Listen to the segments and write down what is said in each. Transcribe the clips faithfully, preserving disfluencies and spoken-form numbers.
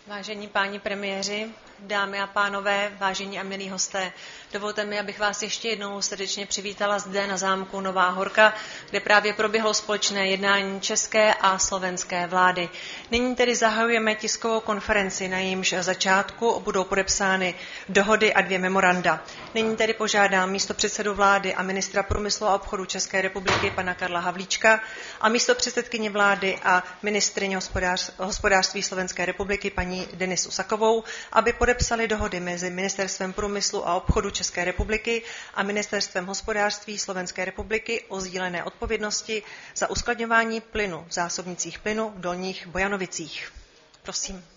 Vážení páni premiéři, dámy a pánové, vážení a milí hosté, dovolte mi, abych vás ještě jednou srdečně přivítala zde na zámku Nová Horka, kde právě proběhlo společné jednání české a slovenské vlády. Nyní tedy zahajujeme tiskovou konferenci, na jejímž začátku budou podepsány dohody a dvě memoranda. Nyní tedy požádám místopředsedu vlády a ministra průmyslu a obchodu České republiky pana Karla Havlíčka a místopředsedkyni vlády a ministryni hospodář, hospodářství Slovenské republiky paní Denisu Sakovou, aby podepsali dohody mezi Ministerstvem průmyslu a obchodu České republiky a Ministerstvem hospodářství Slovenské republiky o sdílené odpovědnosti za uskladňování plynu v zásobnicích plynu v Dolních Bojanovicích. Prosím.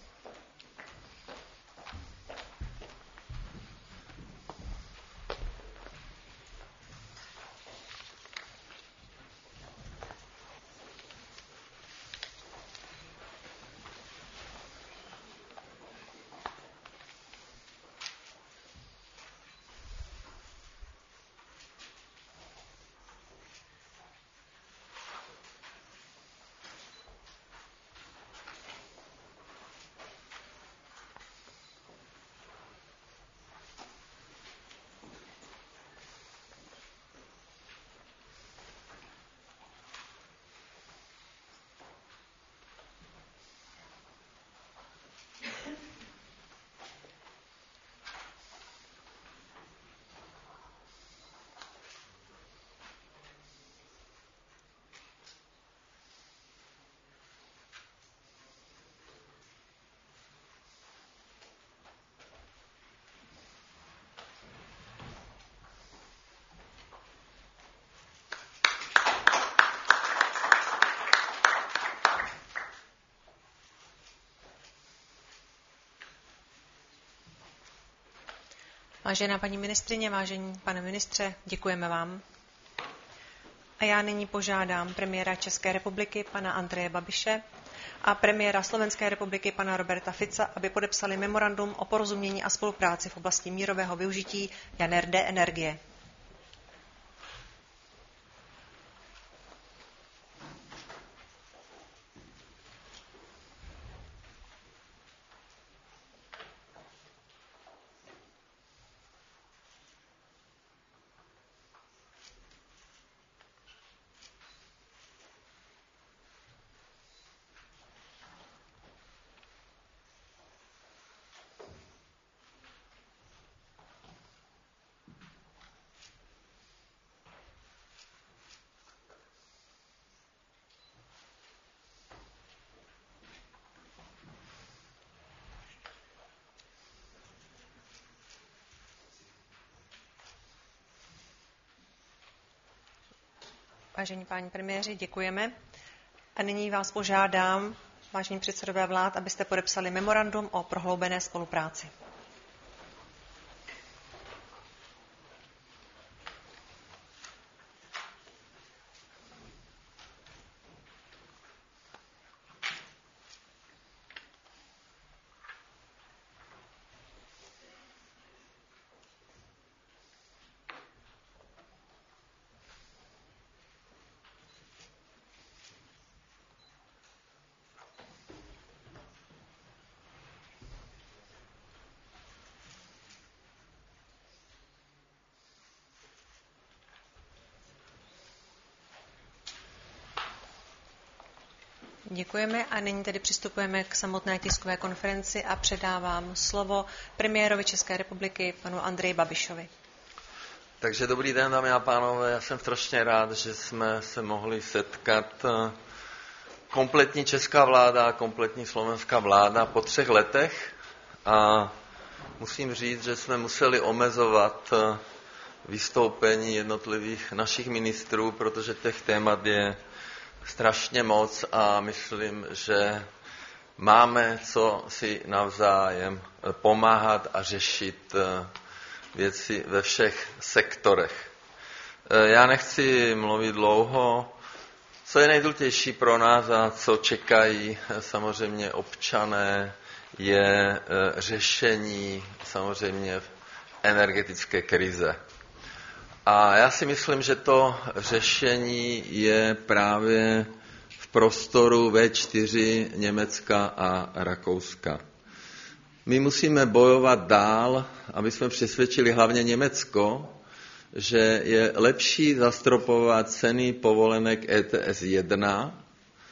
Vážená paní ministryně, vážení pane ministře, děkujeme vám. A já nyní požádám premiéra České republiky, pana Andreje Babiše, a premiéra Slovenské republiky, pana Roberta Fica, aby podepsali memorandum o porozumění a spolupráci v oblasti mírového využití jaderné energie. Vážení páni premiéři, děkujeme. A nyní vás požádám, vážení předsedové vlád, abyste podepsali memorandum o prohloubené spolupráci. Děkujeme a nyní tedy přistupujeme k samotné tiskové konferenci a předávám slovo premiérovi České republiky, panu Andreji Babišovi. Takže dobrý den, dámy a pánové, já jsem strašně rád, že jsme se mohli setkat kompletní česká vláda a kompletní slovenská vláda po třech letech a musím říct, že jsme museli omezovat vystoupení jednotlivých našich ministrů, protože těch témat je strašně moc a myslím, že máme co si navzájem pomáhat a řešit věci ve všech sektorech. Já nechci mluvit dlouho. Co je nejdůležitější pro nás a co čekají samozřejmě občané, je řešení samozřejmě energetické krize. A já si myslím, že to řešení je právě v prostoru vé čtyři Německa a Rakouska. My musíme bojovat dál, aby jsme přesvědčili hlavně Německo, že je lepší zastropovat ceny povolenek E T S jedna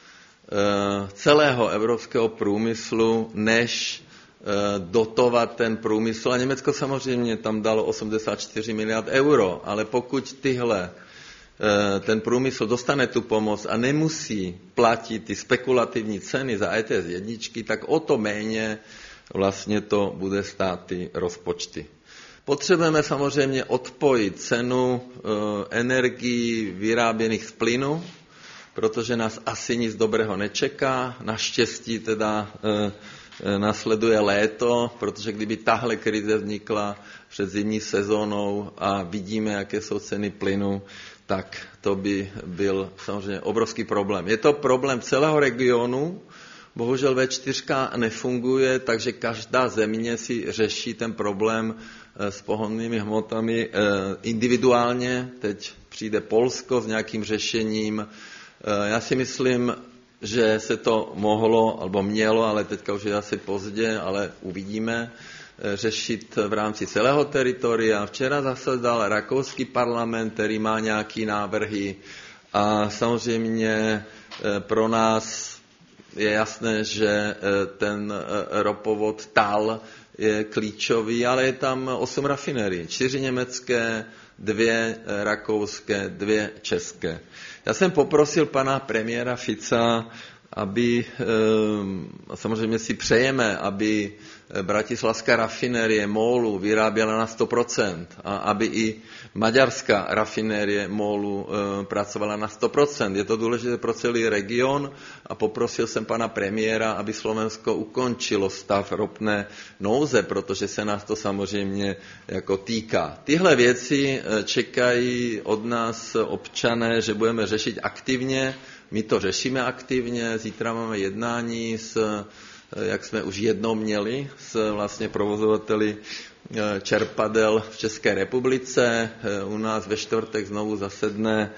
celého evropského průmyslu, než dotovat ten průmysl. A Německo samozřejmě tam dalo osmdesát čtyři miliard euro, ale pokud tyhle, ten průmysl dostane tu pomoc a nemusí platit ty spekulativní ceny za E T S jedničky, tak o to méně vlastně to bude stát ty rozpočty. Potřebujeme samozřejmě odpojit cenu energií vyráběných z plynu, protože nás asi nic dobrého nečeká. Naštěstí teda nasleduje léto, protože kdyby tahle krize vznikla před zimní sezónou a vidíme, jaké jsou ceny plynu, tak to by byl samozřejmě obrovský problém. Je to problém celého regionu, bohužel V čtyři nefunguje, takže každá země si řeší ten problém s pohonnými hmotami individuálně. Teď přijde Polsko s nějakým řešením. Já si myslím, že se to mohlo, alebo mělo, ale teďka už je asi pozdě, ale uvidíme, řešit v rámci celého teritoria. Včera zasedal rakouský parlament, který má nějaké návrhy a samozřejmě pro nás je jasné, že ten ropovod T A L je klíčový, ale je tam osm rafinerií, čtyři německé, dvě rakouské, dvě české. Já jsem poprosil pana premiéra Fica, aby, samozřejmě si přejeme, aby bratislavská rafinérie MOLu vyráběla na sto procent a aby i maďarská rafinérie MOLu pracovala na sto procent. Je to důležité pro celý region a poprosil jsem pana premiéra, aby Slovensko ukončilo stav ropné nouze, protože se nás to samozřejmě jako týká. Tyhle věci čekají od nás občané, že budeme řešit aktivně. My to řešíme aktivně, zítra máme jednání s, jak jsme už jednou měli, s vlastně provozovateli čerpadel v České republice. U nás ve čtvrtek znovu zasedne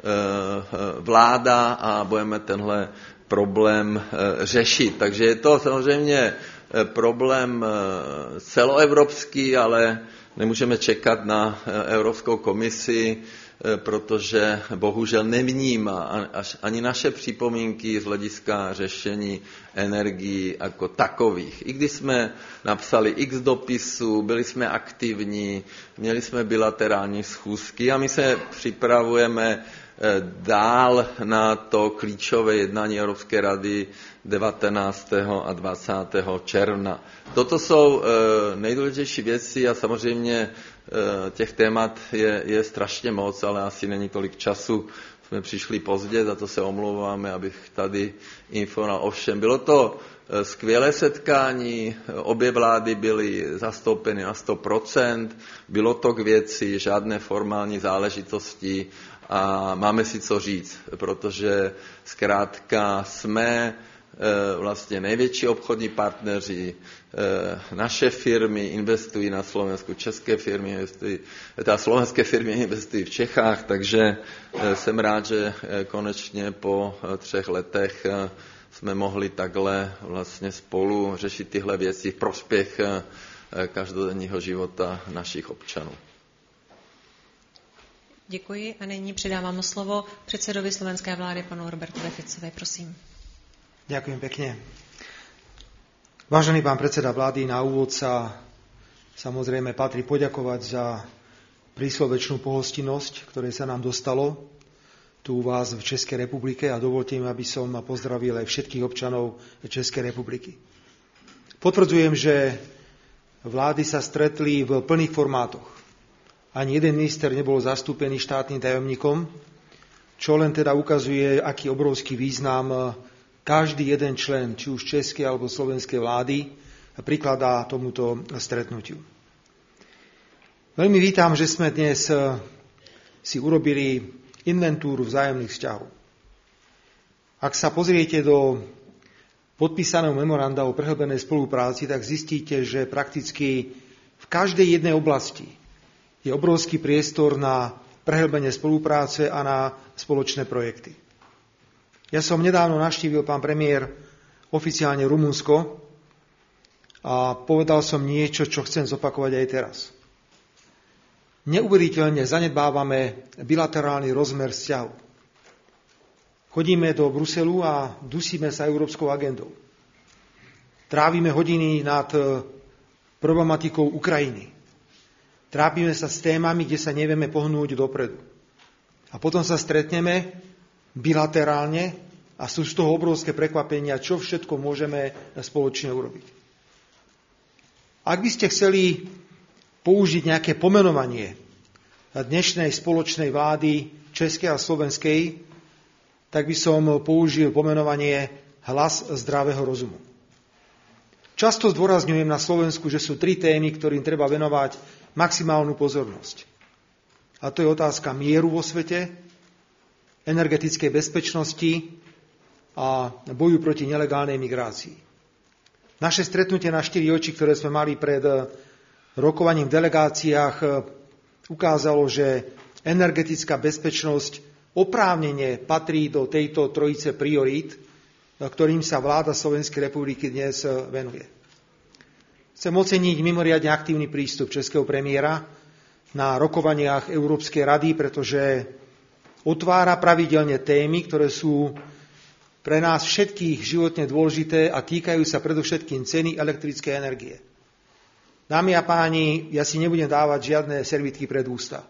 vláda a budeme tenhle problém řešit. Takže je to samozřejmě problém celoevropský, ale nemůžeme čekat na Evropskou komisi, protože bohužel nevnímá ani naše připomínky z hlediska řešení energií jako takových. I když jsme napsali x dopisů, byli jsme aktivní, měli jsme bilaterální schůzky a my se připravujeme dál na to klíčové jednání Evropské rady devatenáctého a dvacátého června. Toto jsou nejdůležitější věci a samozřejmě těch témat je, je strašně moc, ale asi není tolik času. Jsme přišli pozdě, za to se omlouváme, abych tady informoval. Ovšem, bylo to skvělé setkání, obě vlády byly zastoupeny na sto procent, bylo to k věci, žádné formální záležitosti a máme si co říct, protože zkrátka jsme vlastně největší obchodní partneři, naše firmy investují na Slovensku, české firmy investují, teda slovenské firmy investují v Čechách, takže jsem rád, že konečně po třech letech jsme mohli takhle vlastně spolu řešit tyhle věci v prospěch každodenního života našich občanů. Děkuji a nyní předávám slovo předsedovi slovenské vlády panu Robertovi Ficovi, prosím. Ďakujem pekne. Vážený pán predseda vlády, na úvod sa samozrejme patrí poďakovať za príslovečnú pohostinnosť, ktoré sa nám dostalo tu u vás v Českej republike a dovolte mi, aby som pozdravil aj všetkých občanov Českej republiky. Potvrdzujem, že vlády sa stretli v plných formátoch. Ani jeden minister nebol zastúpený štátnym tajomníkom, čo len teda ukazuje, aký obrovský význam každý jeden člen, či už českej alebo slovenskej vlády, prikladá tomuto stretnutiu. Veľmi vítam, že sme dnes si urobili inventúru vzájomných vzťahov. Ak sa pozriete do podpísaného memoranda o prehlbenej spolupráci, tak zistíte, že prakticky v každej jednej oblasti je obrovský priestor na prehlbenie spolupráce a na spoločné projekty. Ja som nedávno navštívil, pán premiér, oficiálne Rumunsko a povedal som niečo, čo chcem zopakovať aj teraz. Neuveriteľne zanedbávame bilaterálny rozmer vzťahu. Chodíme do Bruselu a dusíme sa európskou agendou. Trávime hodiny nad problematikou Ukrajiny. Trápime sa s témami, kde sa nevieme pohnúť dopredu. A potom sa stretneme bilaterálne a sú z toho obrovské prekvapenia, čo všetko môžeme spoločne urobiť. Ak by ste chceli použiť nejaké pomenovanie dnešnej spoločnej vlády českej a slovenskej, tak by som použil pomenovanie hlas zdravého rozumu. Často zdôrazňujem na Slovensku, že sú tri témy, ktorým treba venovať maximálnu pozornosť. A to je otázka mieru vo svete, energetickej bezpečnosti a boju proti nelegálnej migrácii. Naše stretnutie na štyri oči, ktoré sme mali pred rokovaním v delegáciách, ukázalo, že energetická bezpečnosť oprávnene patrí do tejto trojice priorít, ktorým sa vláda Slovenskej republiky dnes venuje. Chcem oceniť mimoriadne aktívny prístup českého premiéra na rokovaniach Európskej rady, pretože otvára pravidelne témy, ktoré sú pre nás všetkých životne dôležité a týkajú sa predovšetkým ceny elektrickej energie. Dámy a páni, ja si nebudem dávať žiadne servítky pred ústa.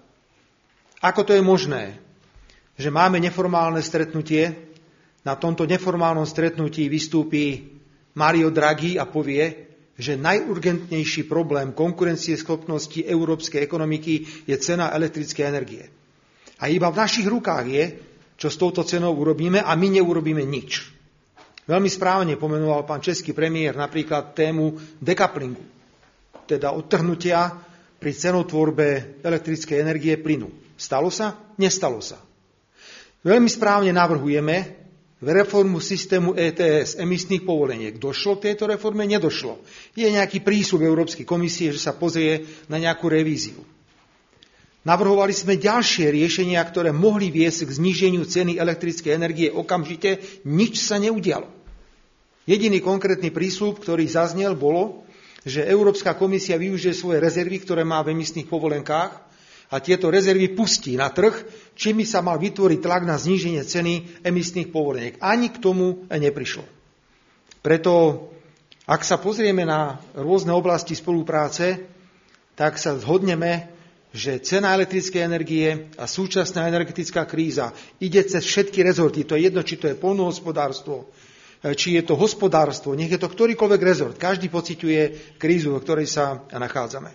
Ako to je možné, že máme neformálne stretnutie, na tomto neformálnom stretnutí vystúpi Mario Draghi a povie, že najurgentnejší problém konkurencieschopnosti európskej ekonomiky je cena elektrickej energie. A iba v našich rukách je, čo s touto cenou urobíme, a my neurobíme nič. Veľmi správne pomenoval pán český premiér napríklad tému decouplingu, teda odtrhnutia pri cenotvorbe elektrickej energie plynu. Stalo sa? Nestalo sa. Veľmi správne navrhujeme reformu systému é té es, emisných povoleniek. Došlo k tejto reforme? Nedošlo. Je nejaký prísľub Európskej komisie, že sa pozrie na nejakú revíziu. Navrhovali sme ďalšie riešenia, ktoré mohli viesť k zníženiu ceny elektrickej energie okamžite. Nič sa neudialo. Jediný konkrétny prísľub, ktorý zaznel, bolo, že Európska komisia využije svoje rezervy, ktoré má v emisných povolenkách, a tieto rezervy pustí na trh, čím by sa mal vytvoriť tlak na zníženie ceny emisných povoleniek. Ani k tomu neprišlo. Preto, ak sa pozrieme na rôzne oblasti spolupráce, tak sa zhodneme, že cena elektrickej energie a súčasná energetická kríza ide cez všetky rezorty. To je jedno, či to je poľnohospodárstvo, či je to hospodárstvo, nech je to ktorýkoľvek rezort. Každý pociťuje krízu, v ktorej sa nachádzame.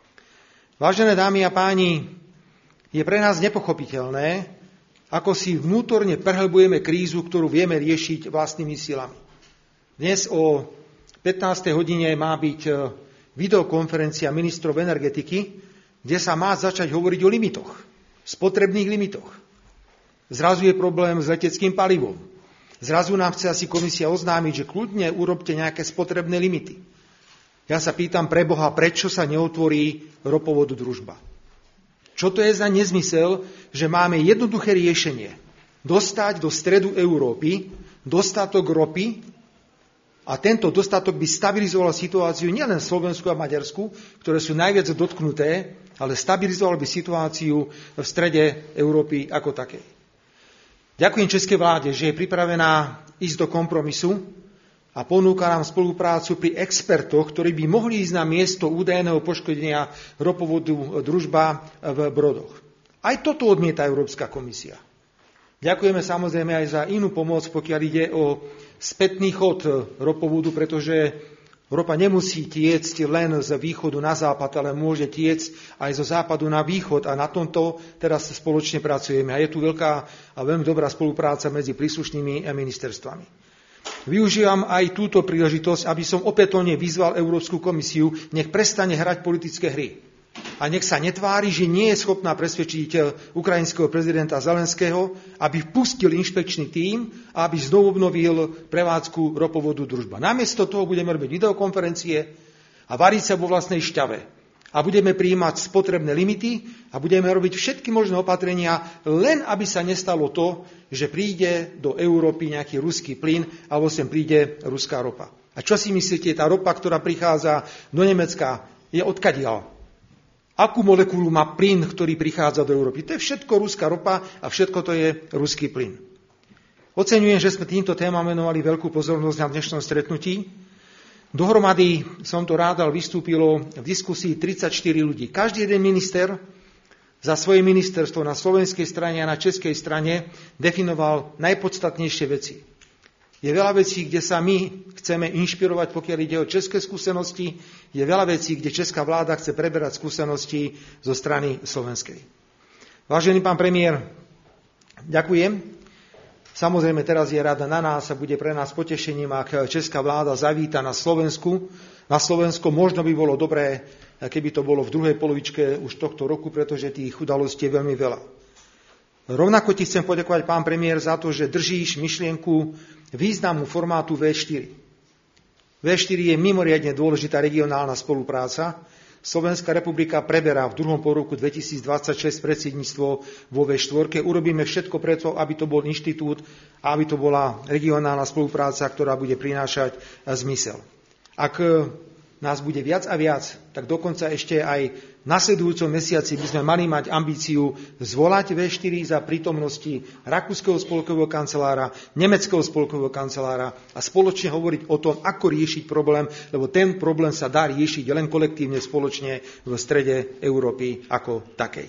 Vážené dámy a páni, je pre nás nepochopiteľné, ako si vnútorne prehlbujeme krízu, ktorú vieme riešiť vlastnými silami. Dnes o pätnástej hodine má byť videokonferencia ministrov energetiky, kde sa má začať hovoriť o limitoch, spotrebných limitoch. Zrazu je problém s leteckým palivom. Zrazu nám chce asi komisia oznámiť, že kľudne urobte nejaké spotrebné limity. Ja sa pýtam pre Boha, prečo sa neotvorí ropovod Družba. Čo to je za nezmysel, že máme jednoduché riešenie. Dostať do stredu Európy dostatok ropy a tento dostatok by stabilizoval situáciu nielen v Slovensku a Maďarsku, ktoré sú najviac dotknuté, ale stabilizoval by situáciu v strede Európy ako takej. Ďakujem českej vláde, že je pripravená ísť do kompromisu a ponúka nám spoluprácu pri expertoch, ktorí by mohli ísť na miesto údajného poškodenia ropovodu Družba v Brodoch. Aj toto odmieta Európska komisia. Ďakujeme samozrejme aj za inú pomoc, pokiaľ ide o spätný chod ropovodu, pretože ropa nemusí tiecť len z východu na západ, ale môže tiecť aj zo západu na východ a na tomto teraz spoločne pracujeme. A je tu veľká a veľmi dobrá spolupráca medzi príslušnými ministerstvami. Využívam aj túto príležitosť, aby som opätovne vyzval Európsku komisiu, nech prestane hrať politické hry. A nech sa netvári, že nie je schopná presvedčiť ukrajinského prezidenta Zelenského, aby vpustil inšpekčný tím a aby znovu obnovil prevádzku ropovodu Družba. Namiesto toho budeme robiť videokonferencie a variť sa vo vlastnej šťave. A budeme prijímať spotrebné limity a budeme robiť všetky možné opatrenia, len aby sa nestalo to, že príde do Európy nejaký ruský plyn alebo sem príde ruská ropa. A čo si myslíte, tá ropa, ktorá prichádza do Nemecka, je odkiaľ? Akú molekulu má plyn, ktorý prichádza do Európy? To je všetko ruská ropa a všetko to je ruský plyn. Oceňujem, že sme týmto témam venovali veľkú pozornosť na dnešnom stretnutí. Dohromady, som to rádal, vystúpilo v diskusii tridsaťštyri ľudí. Každý jeden minister za svoje ministerstvo na slovenskej strane a na českej strane definoval najpodstatnejšie veci. Je veľa vecí, kde sa my chceme inšpirovať, pokiaľ ide o české skúsenosti. Je veľa vecí, kde česká vláda chce preberať skúsenosti zo strany slovenskej. Vážený pán premiér, ďakujem. Samozrejme, teraz je rada na nás a bude pre nás potešením, ak česká vláda zavíta na Slovensku. Na Slovensko možno by bolo dobré, keby to bolo v druhej polovičke už tohto roku, pretože tých udalostí je veľmi veľa. Rovnako ti chcem poďakovať, pán premiér, za to, že držíš myšlienku významu formátu vé štyri. vé štyri je mimoriadne dôležitá regionálna spolupráca. Slovenská republika preberá v druhom polroku dvetisícdvadsaťšesť predsedníctvo vo vé štyri. Urobíme všetko preto, aby to bol inštitút a aby to bola regionálna spolupráca, ktorá bude prinášať zmysel. Ak nás bude viac a viac, tak dokonca ešte aj v nasledujúcom mesiaci by sme mali mať ambíciu zvolať vé štyri za prítomnosti rakúskeho spolkového kancelára, nemeckého spolkového kancelára a spoločne hovoriť o tom, ako riešiť problém, lebo ten problém sa dá riešiť len kolektívne spoločne v strede Európy ako takej.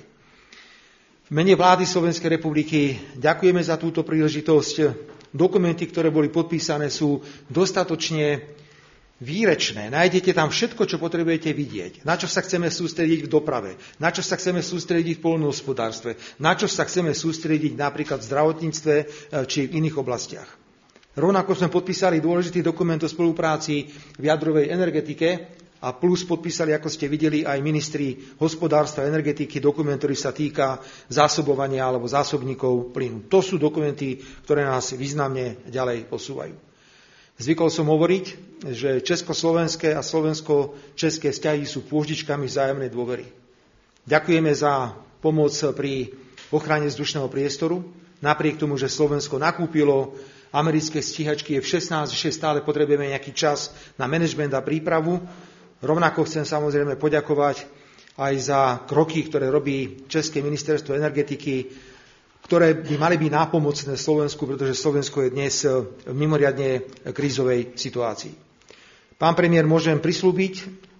V mene vlády Slovenskej republiky ďakujeme za túto príležitosť. Dokumenty, ktoré boli podpísané, sú dostatočne výrečné. Nájdete tam všetko, čo potrebujete vidieť. Na čo sa chceme sústrediť v doprave, na čo sa chceme sústrediť v poľnohospodárstve, na čo sa chceme sústrediť napríklad v zdravotníctve či v iných oblastiach. Rovnako sme podpísali dôležitý dokument o spolupráci v jadrovej energetike a plus podpísali, ako ste videli, aj ministri hospodárstva a energetiky dokument, ktorý sa týka zásobovania alebo zásobníkov plynu. To sú dokumenty, ktoré nás významne ďalej posúvajú. Zvykol som hovoriť, že československé a slovensko-české vzťahy sú pôždičkami vzájomnej dôvery. Ďakujeme za pomoc pri ochrane vzdušného priestoru. Napriek tomu, že Slovensko nakúpilo americké stíhačky ef šestnásť, že stále potrebujeme nejaký čas na manažment a prípravu. Rovnako chcem samozrejme poďakovať aj za kroky, ktoré robí České ministerstvo energetiky, ktoré by mali byť nápomocné Slovensku, pretože Slovensko je dnes v mimoriadne krízovej situácii. Pán premiér, môžem prislúbiť,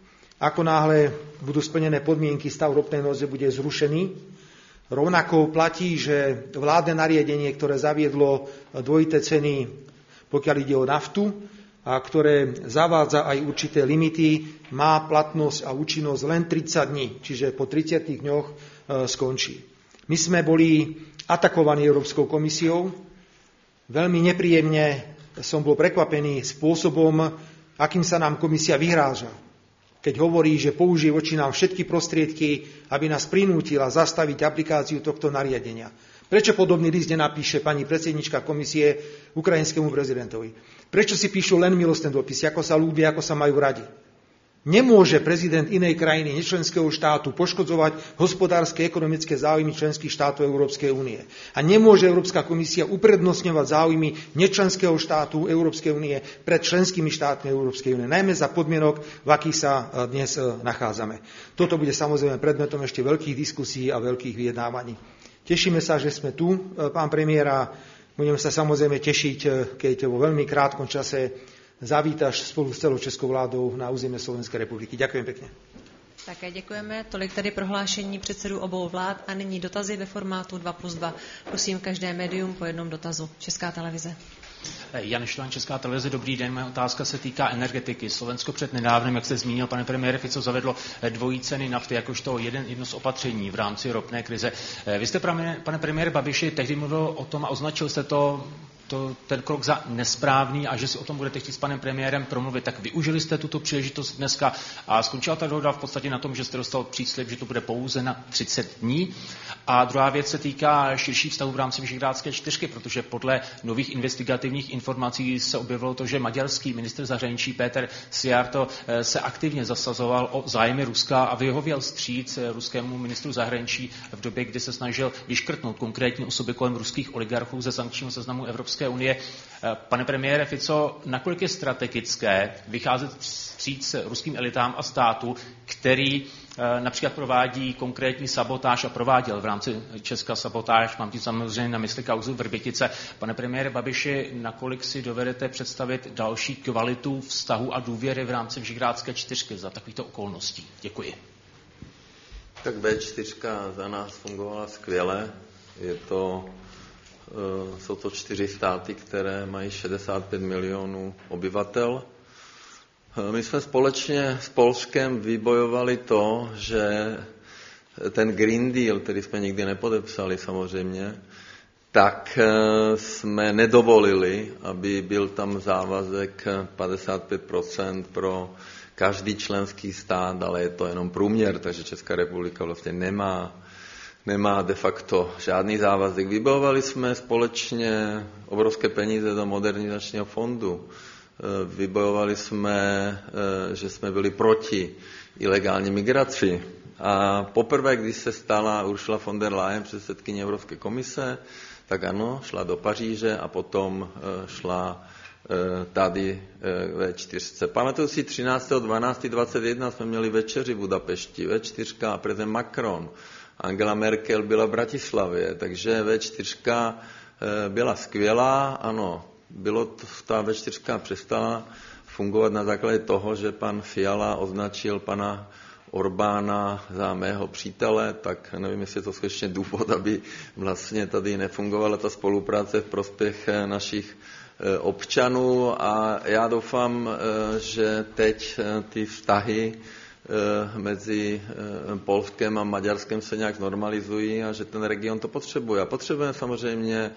ako náhle budú splnené podmienky, stav ropnej núdze bude zrušený. Rovnako platí, že vládne nariadenie, ktoré zaviedlo dvojité ceny, pokiaľ ide o naftu, a ktoré zavádza aj určité limity, má platnosť a účinnosť len tridsať dní, čiže po tridsiatich dňoch skončí. My sme boli atakovaní Európskou komisiou. Veľmi nepríjemne som bol prekvapený spôsobom, akým sa nám komisia vyhráža. Keď hovorí, že použije voči nám všetky prostriedky, aby nás prinútila zastaviť aplikáciu tohto nariadenia. Prečo podobný list nenapíše pani predsednička komisie ukrajinskému prezidentovi? Prečo si píšu len milostné dopisy, ako sa ľúbia, ako sa majú radi? Nemôže prezident inej krajiny, nečlenského štátu, poškodzovať hospodárske, ekonomické záujmy členských štátov Európskej únie. A nemôže Európska komisia uprednostňovať záujmy nečlenského štátu Európskej únie pred členskými štátmi Európskej únie, najmä za podmienok, v akých sa dnes nachádzame. Toto bude samozrejme predmetom ešte veľkých diskusí a veľkých vyjednávaní. Tešíme sa, že sme tu, pán premiér, a budeme sa samozrejme tešiť, keď vo veľmi krátkom čase zavítaš spolu s celou českou vládou na území Slovenskej republiky. Ďakujem pekne. Také děkujeme. Tolik tedy prohlášení předsedů obou vlád a nyní dotazy ve formátu dva plus dva. Prosím každé médium po jednom dotazu. Česká televize. Jan Štván, Česká televize, dobrý den. Moje otázka se týká energetiky. Slovensko před nedávnem, jak se zmínil pane premiére Fico, zavedlo dvojí ceny nafty jakožto jeden, jedno z opatření v rámci ropné krize. Vy jste, pane premiére Babiši, tehdy mluvil o tom a označil jste to To, ten krok za nesprávný a že si o tom budete chtít s panem premiérem promluvit, tak využili jste tuto příležitost dneska a skončila ta dohoda v podstatě na tom, že jste dostal příslib, že to bude pouze na třicet dní. A druhá věc se týká širších vztahů v rámci Visegrádské čtyřky, protože podle nových investigativních informací se objevilo to, že maďarský ministr zahraničí Péter Szijjártó se aktivně zasazoval o zájmy Ruska a vyhověl vstříc ruskému ministru zahraničí v době, kdy se snažil vyškrtnout konkrétní osoby kolem ruských oligarchů ze sankčního seznamu Evropské Evropské unie. Pane premiére Fico, nakolik je strategické vycházet vstříc ruským elitám a státu, který například provádí konkrétní sabotáž a prováděl v rámci Česka sabotáž, mám tím samozřejmě na mysli kauzu Vrbětice. Pane premiére Babiši, nakolik si dovedete představit další kvalitu vztahu a důvěry v rámci Visegrádské čtyřky za takovýchto okolností? Děkuji. Tak vé čtyři za nás fungovala skvěle. Je to, jsou to čtyři státy, které mají šedesát pět milionů obyvatel. My jsme společně s Polskem vybojovali to, že ten Green Deal, který jsme nikdy nepodepsali samozřejmě, tak jsme nedovolili, aby byl tam závazek padesát pět procent pro každý členský stát, ale je to jenom průměr, takže Česká republika vlastně nemá, nemá de facto žádný závazek. Vybojovali jsme společně obrovské peníze do modernizačního fondu. Vybojovali jsme, že jsme byli proti ilegální migraci. A poprvé, když se stala Ursula von der Leyen předsedkyně Evropské komise, tak ano, šla do Paříže a potom šla tady ve čtyřce. Pamatuju si třináctého dvanáctého dvacet jedna jsme měli večeři v Budapešti, ve čtyřka a prezident Macron. Angela Merkel byla v Bratislavě, takže ve čtyřka byla skvělá, ano, bylo to, ta vé čtyři přestala fungovat na základě toho, že pan Fiala označil pana Orbána za mého přítele, tak nevím, jestli je to skutečně důvod, aby vlastně tady nefungovala ta spolupráce v prospěch našich občanů a já doufám, že teď ty vztahy mezi Polskem a Maďarskem se nějak normalizují a že ten region to potřebuje. A potřebujeme samozřejmě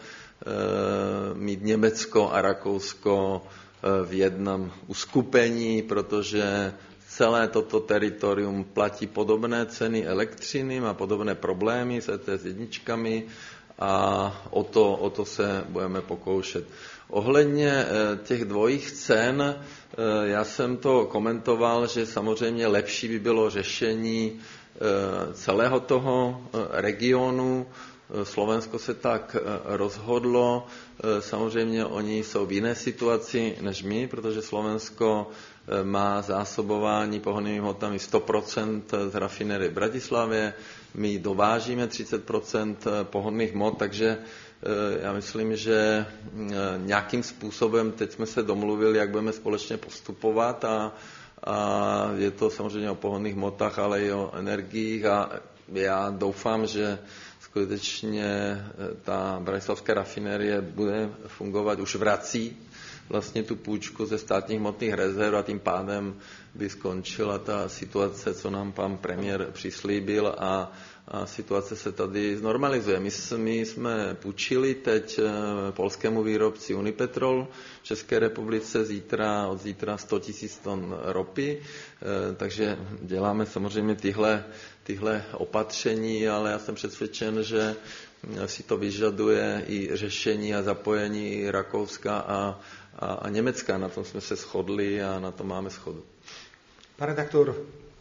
mít Německo a Rakousko v jednom uskupení, protože celé toto teritorium platí podobné ceny elektřiny, má podobné problémy s é té es jedničkami a o to, o to se budeme pokoušet. Ohledně těch dvojích cen, já jsem to komentoval, že samozřejmě lepší by bylo řešení celého toho regionu. Slovensko se tak rozhodlo. Samozřejmě oni jsou v jiné situaci než my, protože Slovensko má zásobování pohonnými hmotami sto procent z rafinerie v Bratislavě. My dovážíme třicet procent pohonných hmot, takže já myslím, že nějakým způsobem teď jsme se domluvili, jak budeme společně postupovat a, a je to samozřejmě o pohonných hmotách, ale i o energiích a já doufám, že skutečně ta bratislavská rafinerie bude fungovat, už vrací vlastně tu půjčku ze státních hmotných rezerv a tím pádem by skončila ta situace, co nám pan premiér přislíbil a, a situace se tady znormalizuje. My, my jsme půjčili teď polskému výrobci Unipetrol v České republice zítra, od zítra sto tisíc ton ropy, takže děláme samozřejmě tyhle, tyhle opatření, ale já jsem přesvědčen, že si to vyžaduje i řešení a zapojení Rakouska a, a, a Německa. Na tom jsme se shodli a na tom máme shodu. Pán redaktor,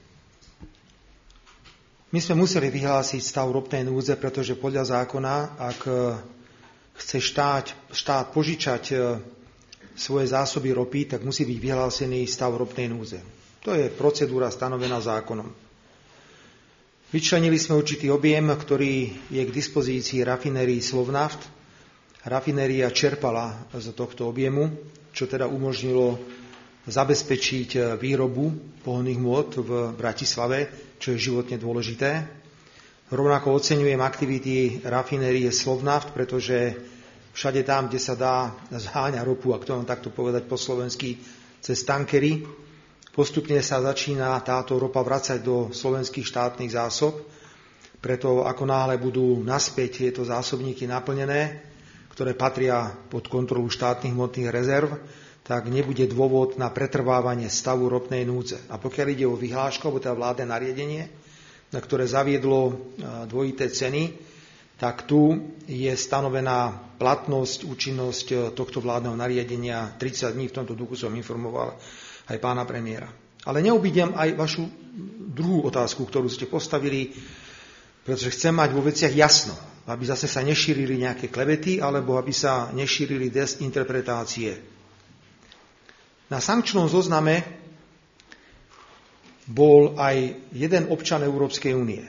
my sme museli vyhlásiť stav ropnej núdze, pretože podľa zákona, ak chce štát, štát požičať svoje zásoby ropy, tak musí byť vyhlásený stav ropnej núdze. To je procedúra stanovená zákonom. Vyčlenili sme určitý objem, ktorý je k dispozícii rafinérii Slovnaft. Rafinéria čerpala z tohto objemu, čo teda umožnilo zabezpečiť výrobu pohonných hmôt v Bratislave, čo je životne dôležité. Rovnako oceňujem aktivity rafinérie Slovnaft, pretože všade tam, kde sa dá, zháňa ropu, ak to mám takto povedať po slovensky, cez tankery, postupne sa začína táto ropa vracať do slovenských štátnych zásob. Preto ako náhle budú naspäť tieto zásobníky naplnené, ktoré patria pod kontrolu štátnych hmotných rezerv, tak nebude dôvod na pretrvávanie stavu ropnej núdze. A pokiaľ ide o vyhlášku, alebo teda vládne nariadenie, na ktoré zaviedlo dvojité ceny, tak tu je stanovená platnosť, účinnosť tohto vládneho nariadenia tridsať dní. V tomto duchu som informoval aj pána premiéra. Ale neobídem aj vašu druhú otázku, ktorú ste postavili, pretože chcem mať vo veciach jasno. aby zase sa nešírili nejaké klebety, alebo aby sa nešírili desinterpretácie. Na sankčnom zozname bol aj jeden občan Európskej únie.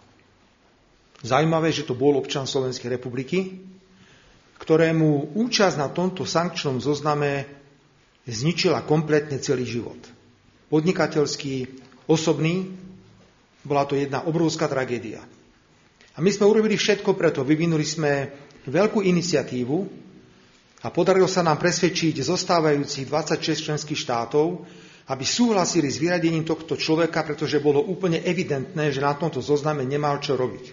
Zaujímavé, že to bol občan Slovenskej republiky, ktorému účasť na tomto sankčnom zozname zničila kompletne celý život. Podnikateľský, osobný, bola to jedna obrovská tragédia. A my sme urobili všetko preto, vyvinuli sme veľkú iniciatívu a podarilo sa nám presvedčiť zostávajúcich dvadsaťšesť členských štátov, aby súhlasili s vyradením tohto človeka, pretože bolo úplne evidentné, že na tomto zozname nemal čo robiť.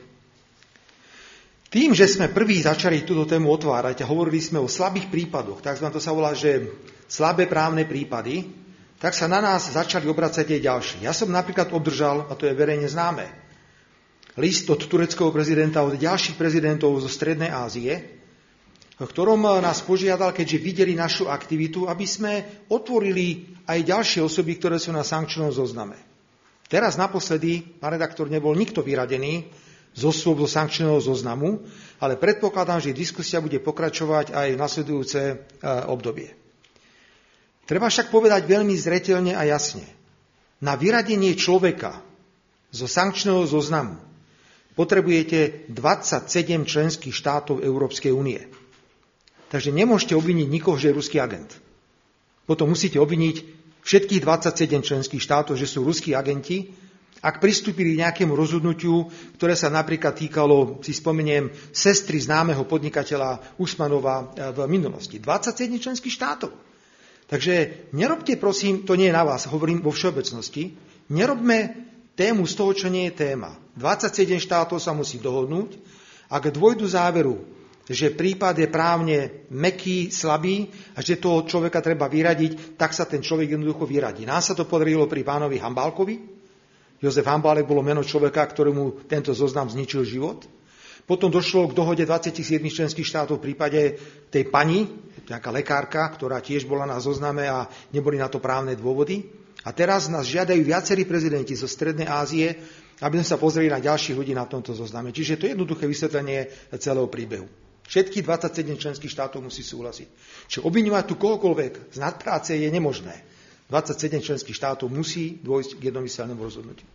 Tým, že sme prví začali túto tému otvárať a hovorili sme o slabých prípadoch, tak to sa volá, že slabé právne prípady, tak sa na nás začali obracať aj ďalší. Ja som napríklad obdržal, a to je verejne známe, list od tureckého prezidenta, od ďalších prezidentov zo Strednej Ázie, v ktorom nás požiadal, keďže videli našu aktivitu, aby sme otvorili aj ďalšie osoby, ktoré sú na sankčnom zozname. Teraz naposledy, pán redaktor, nebol nikto vyradený z osôb zo sankčného zoznamu, ale predpokladám, že diskusia bude pokračovať aj v nasledujúce obdobie. Treba však povedať veľmi zreteľne a jasne. Na vyradenie človeka zo sankčného zoznamu potrebujete dvadsaťsedem členských štátov Európskej únie. Takže nemôžete obviniť nikoho, že je ruský agent. Potom musíte obviniť všetkých dvadsaťsedem členských štátov, že sú ruskí agenti, ak pristúpili k nejakému rozhodnutiu, ktoré sa napríklad týkalo, si spomeniem, sestry známeho podnikateľa Usmanova v minulosti. dvadsaťsedem členských štátov. Takže nerobte, prosím, to nie je na vás, hovorím vo všeobecnosti, nerobme tému z toho, čo nie je téma. dvadsaťsedem štátov sa musí dohodnúť. Ak dôjdu záveru, že prípad je právne mäkký, slabý a že toho človeka treba vyradiť, tak sa ten človek jednoducho vyradí. Nám sa to podarilo pri pánovi Hambálkovi. Jozef Hambálek bolo meno človeka, ktorému tento zoznam zničil život. Potom došlo k dohode dvadsaťsedem členských štátov v prípade tej pani, nejaká lekárka, ktorá tiež bola na zozname a neboli na to právne dôvody. A teraz nás žiadajú viacerí prezidenti zo Strednej Ázie, aby sme sa pozreli na ďalších ľudí na tomto zozname. Čiže to je jednoduché vysvetlenie celého príbehu. Všetkých dvadsaťsedem členských štátov musí súhlasiť. Čiže obviňovať tu kohokoľvek z nadpráce je nemožné. dvadsaťsedem členských štátov musí dôjsť k jednomyselnému rozhodnutiu.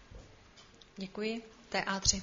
Děkuji. té á tři.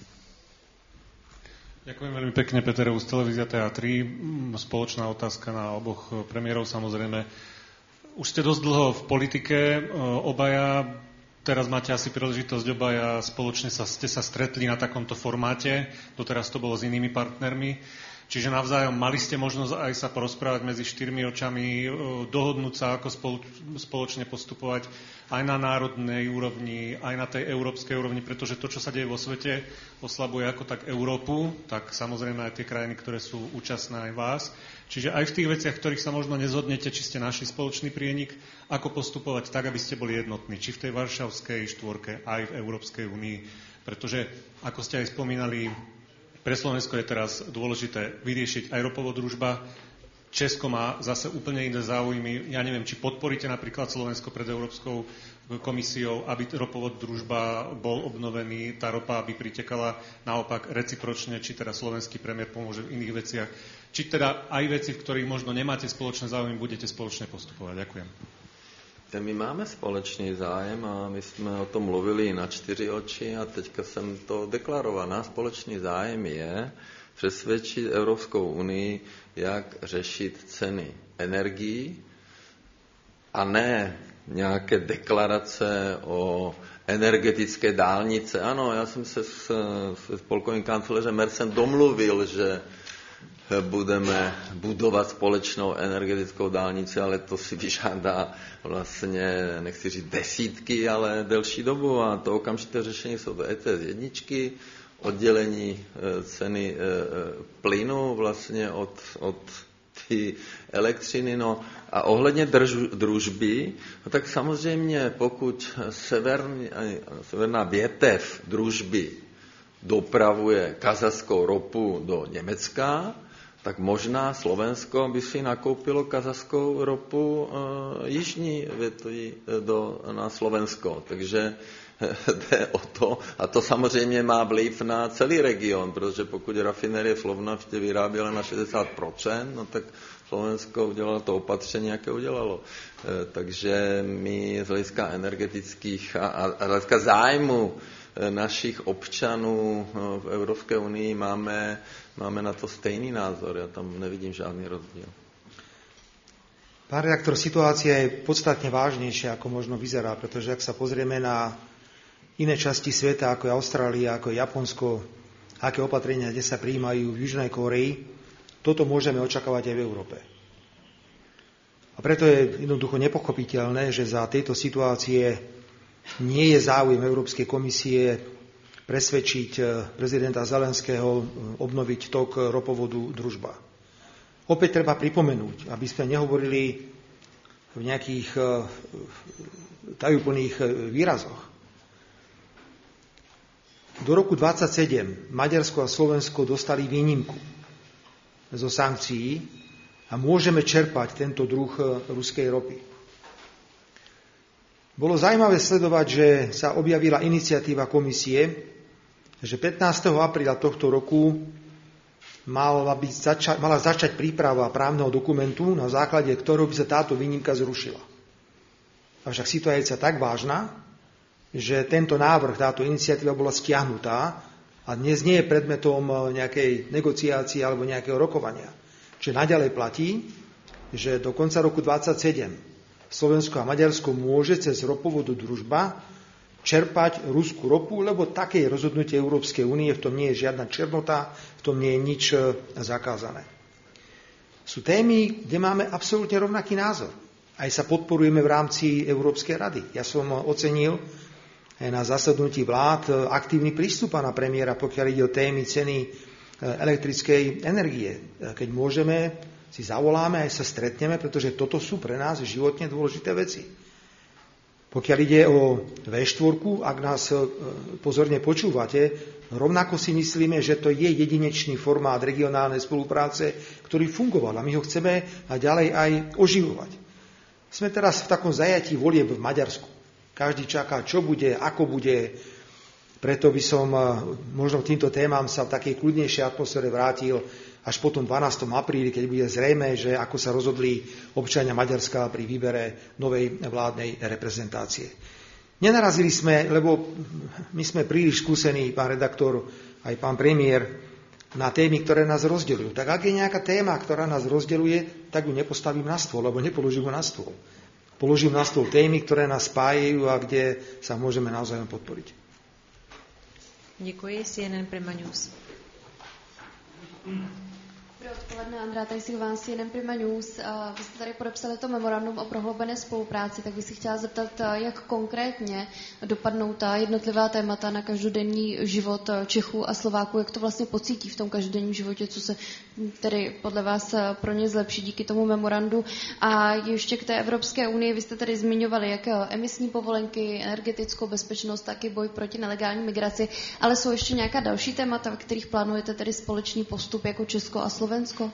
Ďakujem veľmi pekne, Peter Eus, televízia té á tri. Spoločná otázka na oboch premiérov, samozrejme. Už ste dosť dlho v politike, obaja, teraz máte asi príležitosť obaja, spoločne sa, ste sa stretli na takomto formáte, doteraz to bolo s inými partnermi. Čiže navzájom mali ste možnosť aj sa porozprávať medzi štyrmi očami, dohodnúť sa, ako spolu, spoločne postupovať aj na národnej úrovni, aj na tej európskej úrovni, pretože to, čo sa deje vo svete, oslabuje ako tak Európu, tak samozrejme aj tie krajiny, ktoré sú účastné aj vás. Čiže aj v tých veciach, ktorých sa možno nezhodnete, či ste našli spoločný prienik, ako postupovať tak, aby ste boli jednotní, či v tej Varšavskej štvorke, aj v Európskej únii. Pretože, ako ste aj spomínali, pre Slovensko je teraz dôležité vyriešiť aj ropovod družba. Česko má zase úplne iné záujmy. Ja neviem, či podporíte napríklad Slovensko pred Európskou komisiou, aby ropovod družba bol obnovený, tá ropa aby pritekala naopak recipročne, či teda slovenský premiér pomôže v iných veciach. Či teda aj veci, v ktorých možno nemáte spoločné záujmy, budete spoločne postupovať. Ďakujem. My máme společný zájem a my jsme o tom mluvili na čtyři oči a teďka jsem to deklaroval. Náš společný zájem je přesvědčit Evropskou unii, jak řešit ceny energií a ne nějaké deklarace o energetické dálnice. Ano, já jsem se s, s spolkovým kancléřem Mersem domluvil, že budeme budovat společnou energetickou dálnici, ale to si vyžádá vlastně, nechci říct desítky, ale delší dobu a to okamžité řešení jsou to é té es jedničky, oddělení ceny plynu vlastně od, od té elektřiny. No a ohledně drž, družby, no tak samozřejmě pokud severní, severná větev družby dopravuje kazachskou ropu do Německa, tak možná Slovensko by si nakoupilo kazachskou ropu e, jižní větví do, na Slovensko. Takže jde o to, a to samozřejmě má vliv na celý region, protože pokud rafinerie v Slovnaftě vyráběla na šedesát procent, no tak Slovensko udělalo to opatření, jaké udělalo. E, takže my z hlediska energetických a, a, a hlediska zájmu našich občanů v Evropské unii máme, máme na to stejný názor. Ja tam nevidím žádný rozdíl. Pán redaktor, situácia je podstatne vážnejšia, ako možno vyzerá, pretože ak sa pozrieme na iné časti sveta, ako je Austrália, ako je Japonsko, aké opatrenia dnes sa prijímajú v Južnej Kórei, toto môžeme očakávať aj v Európe. A preto je jednoducho nepochopiteľné, že za tejto situácie nie je záujem Európskej komisie presvedčiť prezidenta Zelenského obnoviť tok ropovodu Družba. Opäť treba pripomenúť, aby sme nehovorili v nejakých tajúplných výrazoch. Do roku dvadsaťsedem Maďarsko a Slovensko dostali výnimku zo sankcií a môžeme čerpať tento druh ruskej ropy. Bolo zaujímavé sledovať, že sa objavila iniciatíva komisie, že pätnásteho apríla tohto roku mala, byť zača- mala začať príprava právneho dokumentu, na základe ktorého by sa táto výnimka zrušila. Avšak situácia je tak vážna, že tento návrh, táto iniciatíva bola stiahnutá a dnes nie je predmetom nejakej negociácie alebo nejakého rokovania. Čiže naďalej platí, že do konca roku dvadsaťsedem Slovensko a Maďarsko môže cez ropovodu Družba čerpať ruskú ropu, lebo také je rozhodnutie Európskej únie, v tom nie je žiadna černota, v tom nie je nič zakázané. Sú témy, kde máme absolútne rovnaký názor. Aj sa podporujeme v rámci Európskej rady. Ja som ocenil aj na zasadnutí vlád aktívny prístup pána premiéra, pokiaľ ide o témy ceny elektrickej energie. Keď môžeme, si zavoláme, aj sa stretneme, pretože toto sú pre nás životne dôležité veci. Pokiaľ ide o vé štyri, ak nás pozorne počúvate, rovnako si myslíme, že to je jedinečný formát regionálnej spolupráce, ktorý fungoval a my ho chceme a ďalej aj oživovať. Sme teraz v takom zajatí volieb v Maďarsku. Každý čaká, čo bude, ako bude. Preto by som možno k týmto témam sa v takej kľudnejšej atmosfére vrátil až potom dvanásteho apríli, keď bude zrejmé, že ako sa rozhodli občania Maďarska pri výbere novej vládnej reprezentácie. Nenarazili sme, lebo my sme príliš skúsení, pán redaktor, aj pán premiér, na témy, ktoré nás rozdeľujú. Tak ak je nejaká téma, ktorá nás rozdeľuje, tak ju nepostavím na stôl, lebo nepoložím ju na stôl. Položím na stôl témy, ktoré nás spájajú a kde sa môžeme navzájom podporiť. Děkuji. C N N Prima News. Dobré odpoledne, Andrá Tajsíková, C N N Prima News. Vy jste tady podepsali to memorandum o prohloubené spolupráci, tak bych si chtěla zeptat, jak konkrétně dopadnou ta jednotlivá témata na každodenní život Čechů a Slováků, jak to vlastně pocítí v tom každodenním životě, co se tedy podle vás pro ně zlepší díky tomu memorandu. A ještě k té Evropské unii, vy jste tady zmiňovali jak emisní povolenky, energetickou bezpečnost, tak i boj proti nelegální migraci, ale jsou ještě nějaká další témata, ve kterých plánujete tedy společný postup jako Česko a Slovensko?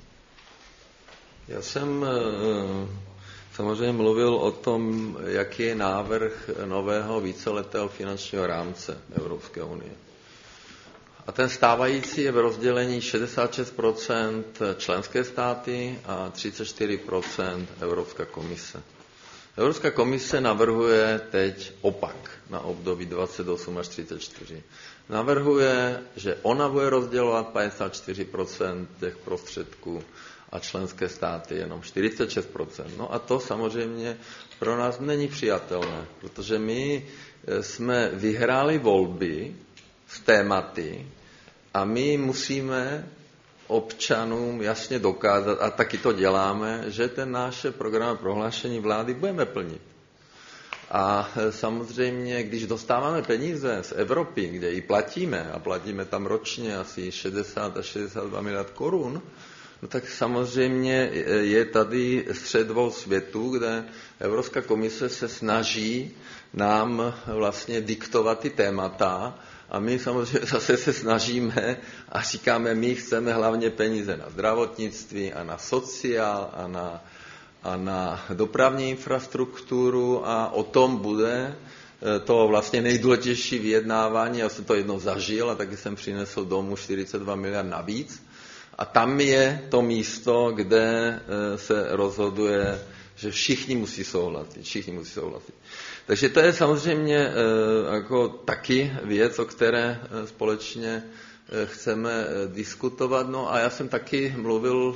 Já jsem samozřejmě mluvil o tom, jaký je návrh nového víceletého finančního rámce Evropské unie. A ten stávající je v rozdělení šedesát šest procent členské státy a třicet čtyři procent Evropská komise. Evropská komise navrhuje teď opak na období dvacet osm až třicet čtyři. Navrhuje, že ona bude rozdělovat padesát čtyři procent těch prostředků a členské státy jenom čtyřicet šest procent. No a to samozřejmě pro nás není přijatelné, protože my jsme vyhráli volby s tématy a my musíme občanům jasně dokázat, a taky to děláme, že ten naše program prohlášení vlády budeme plnit. A samozřejmě, když dostáváme peníze z Evropy, kde i platíme, a platíme tam ročně asi šedesát až šedesát dva miliard korun, no tak samozřejmě je tady střed dvou světů, kde Evropská komise se snaží nám vlastně diktovat ty témata A my samozřejmě zase se snažíme a říkáme, my chceme hlavně peníze na zdravotnictví a na sociál a na, a na dopravní infrastrukturu a o tom bude to vlastně nejdůležitější vyjednávání. Já jsem to jednou zažil a taky jsem přinesl domů čtyřicet dva miliard navíc. A tam je to místo, kde se rozhoduje, že všichni musí souhlasit. Všichni musí souhlasit. Takže to je samozřejmě jako taky věc, o které společně chceme diskutovat. No a já jsem taky mluvil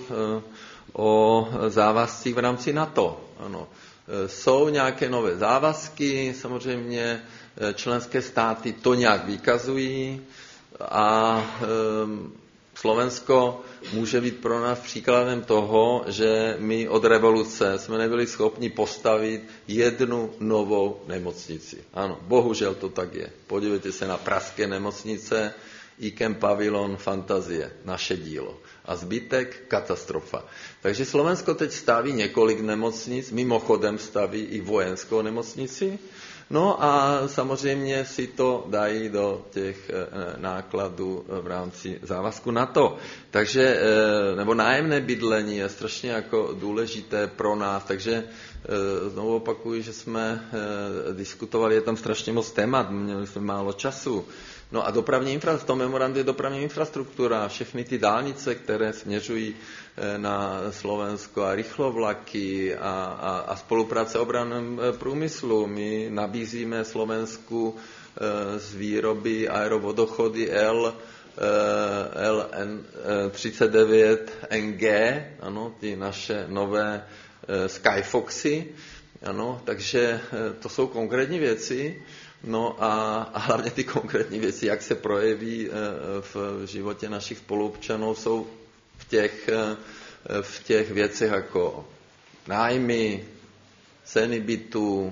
o závazcích v rámci NATO. Ano. Jsou nějaké nové závazky, samozřejmě členské státy to nějak vykazují a Slovensko může být pro nás příkladem toho, že my od revoluce jsme nebyli schopni postavit jednu novou nemocnici. Ano, bohužel to tak je. Podívejte se na pražské nemocnice, IKEM pavilon, fantazie, naše dílo. A zbytek katastrofa. Takže Slovensko teď staví několik nemocnic, mimochodem staví i vojenskou nemocnici, no a samozřejmě si to dají do těch nákladů v rámci závazku NATO. Takže, nebo nájemné bydlení je strašně jako důležité pro nás, takže znovu opakuju, že jsme diskutovali, je tam strašně moc témat, měli jsme málo času. No a dopravní infrastruktura, v tom memorandu je dopravní infrastruktura, všechny ty dálnice, které směřují na Slovensko a rychlovlaky a, a, a spolupráce obranném průmyslu. My nabízíme Slovensku z výroby aerovodochody L, L třicet devět N G, ano, ty naše nové Skyfoxy, ano, takže to jsou konkrétní věci. No a, a hlavně ty konkrétní věci, jak se projeví v životě našich spoluobčanů, jsou v těch, v těch věcech jako nájmy, ceny bytů,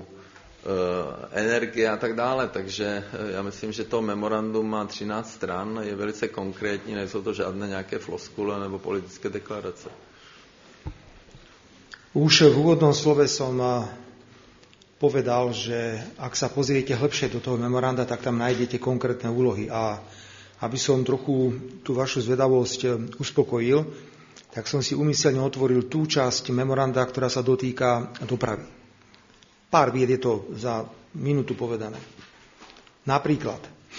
energie a tak dále. Takže já myslím, že to memorandum má třináct stran, je velice konkrétní, nejsou to žádné nějaké floskule nebo politické deklarace. Už v úvodnom slove som povedal, že ak sa pozriete hlbšie do toho memoranda, tak tam nájdete konkrétne úlohy. A aby som trochu tú vašu zvedavosť uspokojil, tak som si úmyselne otvoril tú časť memoranda, ktorá sa dotýka dopravy. Pár vied je to za minútu povedané. Napríklad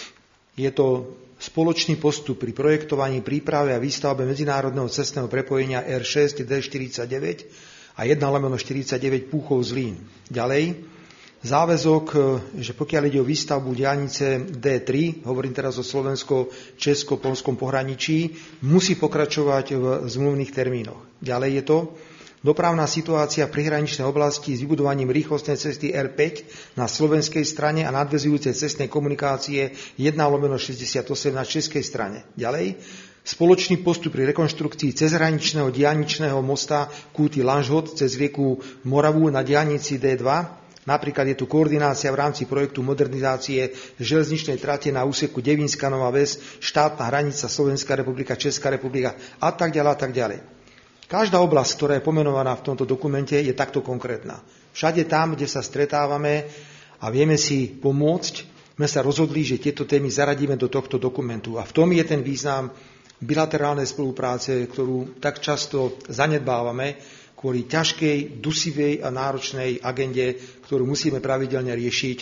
je to spoločný postup pri projektovaní, príprave a výstavbe medzinárodného cestného prepojenia R šesť D štyridsaťdeväť a jeden lomeno štyridsaťdeväť Púchov-Zlín. Ďalej, záväzok, že pokiaľ ide o výstavbu diaľnice D tri, hovorím teraz o slovensko-česko-polskom pohraničí, musí pokračovať v zmluvných termínoch. Ďalej je to dopravná situácia v prihraničnej oblasti s vybudovaním rýchlostnej cesty R päť na slovenskej strane a nadväzujúcej cestnej komunikácie jeden lomeno šesťdesiatosem na českej strane. Ďalej, spoločný postup pri rekonštrukcii cezhraničného diaľničného mosta Kúty Lanžhot cez rieku Moravu na diaľnici D dva. Napríklad je tu koordinácia v rámci projektu modernizácie železničnej trate na úseku Devínska Nová Ves, štátna hranica Slovenská republika, Česká republika a tak ďalej a tak ďalej. Každá oblasť, ktorá je pomenovaná v tomto dokumente, je takto konkrétna. Všade tam, kde sa stretávame a vieme si pomôcť, sme sa rozhodli, že tieto témy zaradíme do tohto dokumentu. A v tom je ten význam bilaterálnej spolupráce, ktorú tak často zanedbávame kvôli ťažkej, dusivej a náročnej agende, ktorú musíme pravidelne riešiť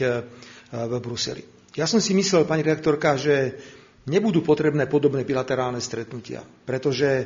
v Bruseli. Ja som si myslel, pani redaktorka, že nebudú potrebné podobné bilaterálne stretnutia, pretože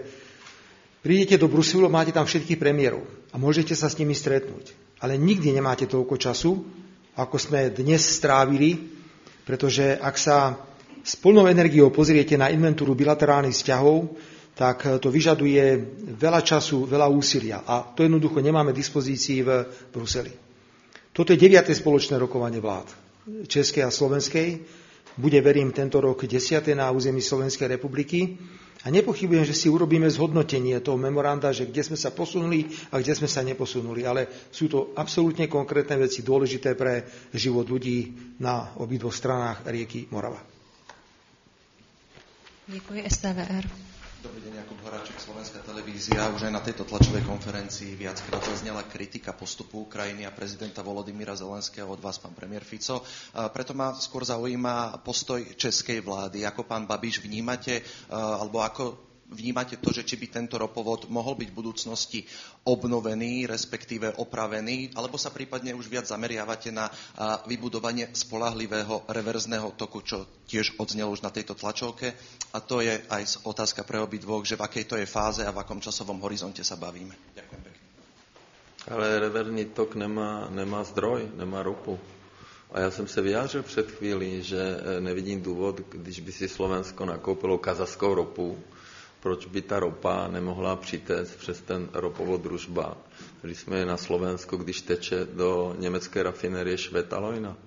prídete do Bruselu, máte tam všetkých premiérov a môžete sa s nimi stretnúť. Ale nikdy nemáte toľko času, ako sme dnes strávili, pretože ak sa s plnou energiou pozriete na inventúru bilaterálnych vzťahov, tak to vyžaduje veľa času, veľa úsilia. A to jednoducho nemáme v dispozícii v Bruseli. Toto je deviate spoločné rokovanie vlád Českej a Slovenskej. Bude, verím, tento rok desiate na území Slovenskej republiky. A nepochybujem, že si urobíme zhodnotenie toho memoranda, že kde sme sa posunuli a kde sme sa neposunuli. Ale sú to absolútne konkrétne veci dôležité pre život ľudí na obidvoch stranách rieky Morava. Děkuji, S T V R. Dobrý deň, Jakub Horáček, Slovenská televízia. Už aj na tejto tlačovej konferencii viackrát zaznela kritika postupu Ukrajiny a prezidenta Volodymyra Zelenského od vás, pán premiér Fico. Preto ma skôr zaujíma postoj českej vlády. Ako pán Babiš vnímate, alebo ako vnímate to, že či by tento ropovod mohol byť v budúcnosti obnovený, respektíve opravený, alebo sa prípadne už viac zameriavate na vybudovanie spoľahlivého reverzného toku, čo tiež odznelo už na tejto tlačovke. A to je aj otázka pre obidvoch, že v akej to je fáze a v akom časovom horizonte sa bavíme. Ďakujem pekne. Ale reverzní tok nemá, nemá zdroj, nemá ropu. A já jsem se vyjádřil před chvílí, že nevidím důvod, když by si Slovensko nakoupilo kazachskou ropu, proč by ta ropa nemohla přitéct přes ten ropovod Družba, když jsme na Slovensko, když teče do německé rafinerie Schwetalojna.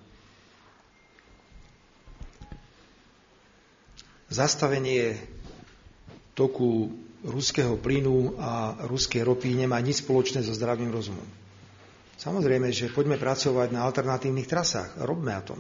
Zastavenie toku ruského plynu a ruskej ropy nemá nič spoločné so zdravým rozumom. Samozrejme, že poďme pracovať na alternatívnych trasách. Robme na tom.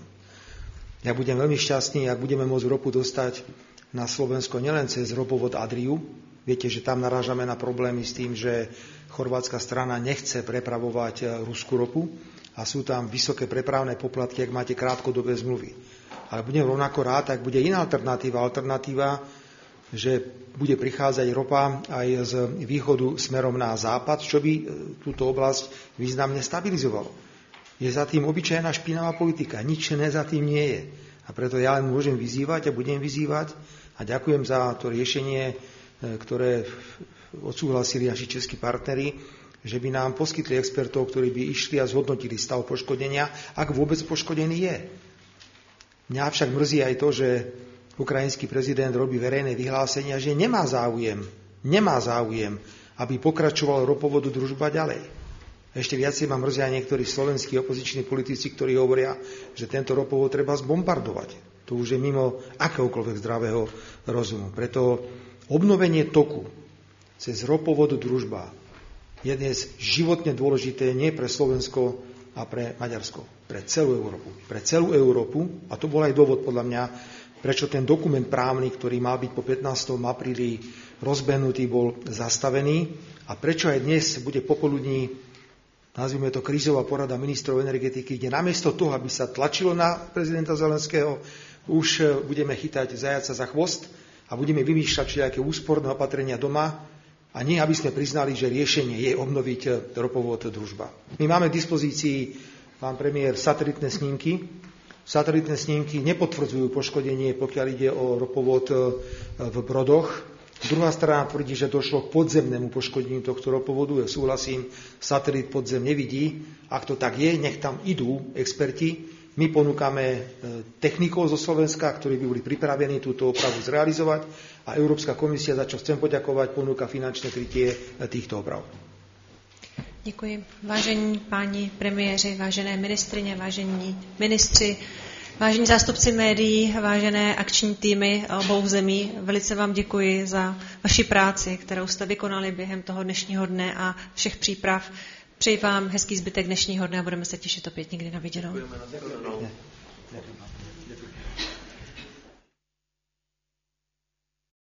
Ja budem veľmi šťastný, ak budeme môcť ropu dostať na Slovensko nielen cez ropovod Adriu. Viete, že tam narážame na problémy s tým, že chorvátska strana nechce prepravovať ruskú ropu a sú tam vysoké prepravné poplatky, ak máte krátkodobé zmluvy. Ale budem rovnako rád, ak bude iná alternatíva. Alternatíva, že bude prichádzať ropa aj z východu smerom na západ, čo by túto oblasť významne stabilizovalo. Je za tým obyčajná špinavá politika. Nič iné za tým nie je. A preto ja len môžem vyzývať a budem vyzývať a ďakujem za to riešenie, ktoré odsúhlasili naši českí partneri, že by nám poskytli expertov, ktorí by išli a zhodnotili stav poškodenia, ak vôbec poškodený je. Mňa však mrzí aj to, že ukrajinský prezident robí verejné vyhlásenia, že nemá záujem, nemá záujem, aby pokračoval ropovodu Družba ďalej. Ešte viacej ma mrzia aj niektorí slovenskí opoziční politici, ktorí hovoria, že tento ropovod treba zbombardovať. To už je mimo akéhokoľvek zdravého rozumu. Preto obnovenie toku cez ropovod Družba je dnes životne dôležité nie pre Slovensko a pre Maďarsko, pre celú Európu. Pre celú Európu, a to bol aj dôvod podľa mňa, prečo ten dokument právny, ktorý mal byť po pätnásteho apríli rozbehnutý, bol zastavený a prečo aj dnes bude popoludní, nazvime to krízová porada ministrov energetiky, kde namiesto toho, aby sa tlačilo na prezidenta Zelenského, už budeme chytať zajaca za chvost a budeme vymýšľať všetké úsporné opatrenia doma a nie, aby sme priznali, že riešenie je obnoviť ropovod Družba. My máme k dispozícii, pán premiér, satelitné snímky. Satelitné snímky nepotvrdzujú poškodenie, pokiaľ ide o ropovod v Brodoch. Druhá strana tvrdí, že došlo k podzemnému poškodeniu tohto ropovodu. Ja súhlasím, satelit podzem nevidí. Ak to tak je, nech tam idú experti. My ponúkame technikov zo Slovenska, ktorí by boli pripravení túto opravu zrealizovať a Európska komisia, za čo chcem poďakovať, ponúka finančné krytie týchto oprav. Děkuji. Vážení páni premiéři, vážené ministryně, vážení ministři, vážení zástupci médií, vážené akční týmy obou zemí, velice vám děkuji za vaši práci, kterou jste vykonali během toho dnešního dne a všech příprav. Přeji vám hezký zbytek dnešního dne a budeme se těšit opět někdy na viděnou.